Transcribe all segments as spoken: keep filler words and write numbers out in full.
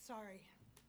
Sorry.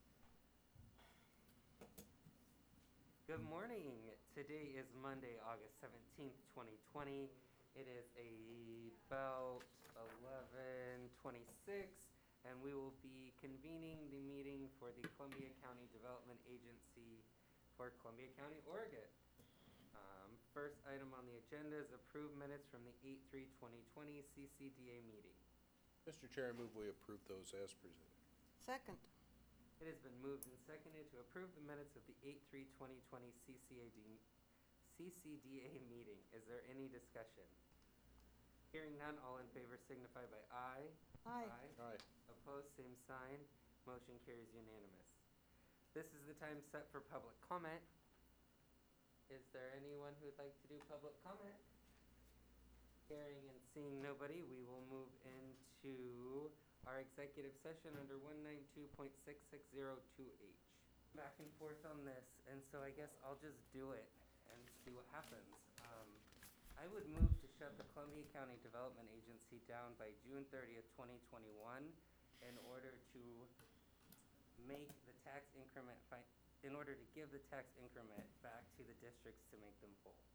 Good morning. Today is Monday, August seventeenth, twenty twenty. It is about eleven twenty-six, and we will be convening the meeting for the Columbia County Development Agency for Columbia County, Oregon. Um, first item on the agenda is approved minutes from the eight three twenty twenty C C D A meeting. Mister Chair, I move we approve those as presented. Second. It has been moved and seconded to approve the minutes of the eight three twenty twenty C C A D C C D A meeting. Is there any discussion? Hearing none, all in favor signify by aye. Aye. Aye. Opposed, same sign. Motion carries unanimous. This is the time set for public comment. Is there anyone who would like to do public comment? Hearing and seeing nobody, we will move into our executive session under one ninety-two point six six zero two H. Back and forth on this, and so I guess I'll just do it and see what happens. Um, I would move to shut the Columbia County Development Agency down by June thirtieth, twenty twenty-one in order to make the tax increment, fi- in order to give the tax increment back to the districts to make them whole.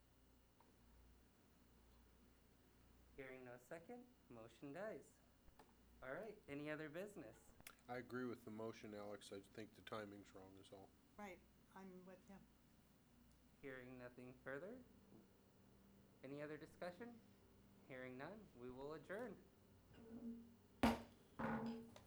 Hearing no second, motion dies. All right, any other business? I agree with the motion, Alex. I think the timing's wrong is all. Right, I'm with you. Hearing nothing further? Any other discussion? Hearing none, we will adjourn.